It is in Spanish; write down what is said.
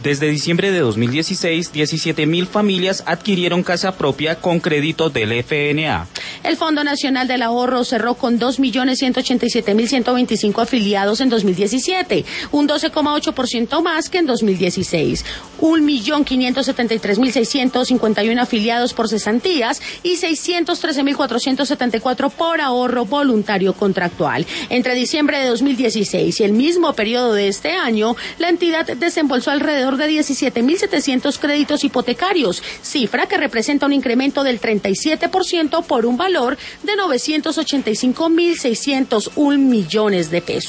Desde diciembre de 2016, 17.000 familias adquirieron casa propia con crédito del FNA. El Fondo Nacional del Ahorro cerró con 2.187.125 afiliados en 2017, un 12,8% más que en 2016. 1.573.651 afiliados por cesantías y 613.474 por ahorro voluntario contractual. Entre diciembre de 2016 y el mismo periodo de este año, la entidad desembolsó alrededor de 17.700 créditos hipotecarios, cifra que representa un incremento del 37% por un valor de 985.601 millones de pesos.